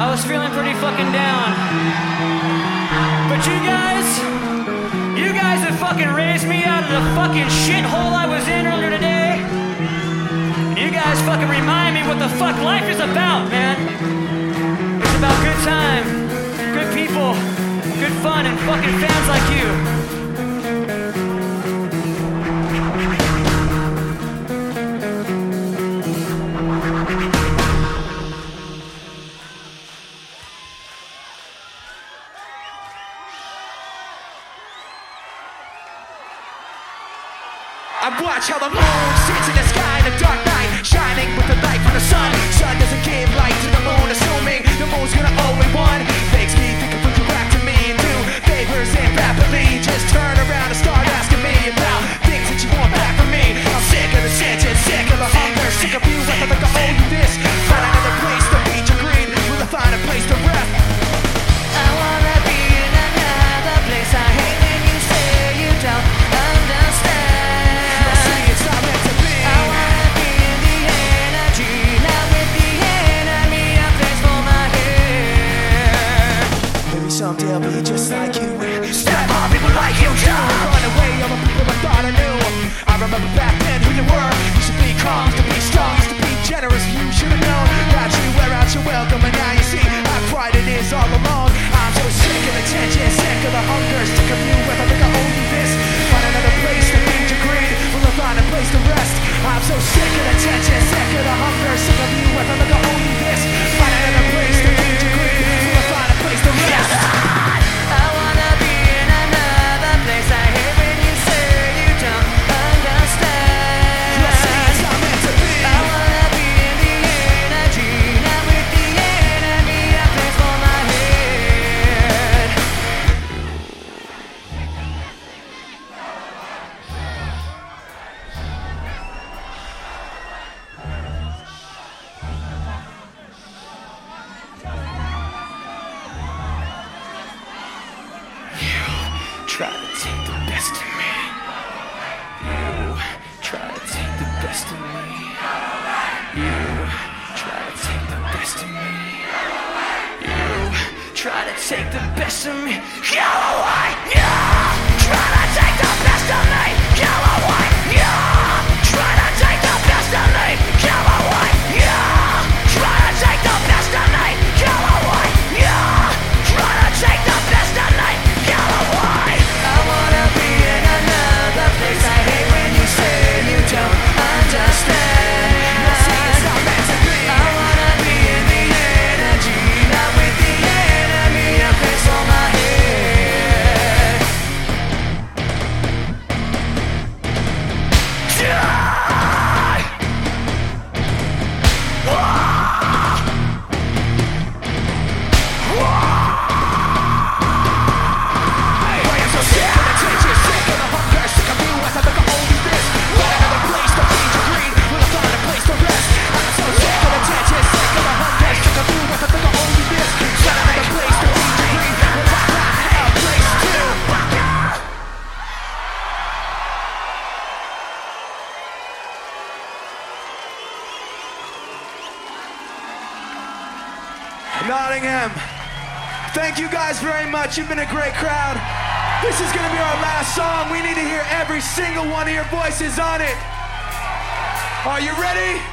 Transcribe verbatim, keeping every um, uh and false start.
I was feeling pretty fucking down. But you guys, you guys have fucking raised me out of the fucking shithole I was in earlier today. And you guys fucking remind me what the fuck life is about, man. It's about good time, good people, good fun, and fucking fans like you. I watch how the moon sits in the sky in a dark night, shining with the light from the sun. Sun doesn't give light to the moon, assuming the moon's gonna only one. Makes me think of looking back to me and do favors and rapidly just turn around and start asking me about things that you want back from me. I'm sick of the shit, sick of the hunger, sick of you. I feel like I owe you this. Find another place to beat your greed. Will I find a place to rest? I wanna be in another place. I hate when you say you don't understand. Someday I'll be just like you. Step on people like you do. Run away all the people I thought I knew. I remember back then who you were. Used to be calm, used to be strong, used to be generous. You should have known that you wear out your welcome. And now you see how quiet it is all alone. I'm so sick of the tension, sick of the hunger, sick of you. If I think I owe you this, find another place to feed your greed. Will I find a place to rest? I'm so sick of the tension, sick of the hunger, sick of you. If I think I owe you this, find another place to feed your greed. Will I find a place to rest? I wanna be in another place. I hate when you say you don't understand. You'll see it's not meant to be. I wanna be in the energy, not with the enemy. A place for my head. Try to take the best of me. You try to take the best of me. You try to take the best of me. You try to take the best of me. Go away. You try to take the best of me. Go away. You try to take the best of me. Go away. You try to take the best of me. Go away. You try to take the best of me. Go away. I wanna be in another place. I hate when you say you don't understand. You'll see it's not meant to be. I wanna be in the energy, not with the enemy. A place for my head. Die! I am so sick of the tension, sick of the hunger, sick of you. I thought that I owe you this. Find another place to feed your greed. Will I find a place to rest? I'm so sick of the tension, sick of the hunger, sick of you. I thought that I owe you this. Find another place to feed your greed. Will I find a place to? Nottingham, thank you guys very much. You've been a great crowd. This is gonna be our last song. We need to hear every single one of your voices on it. Are you ready?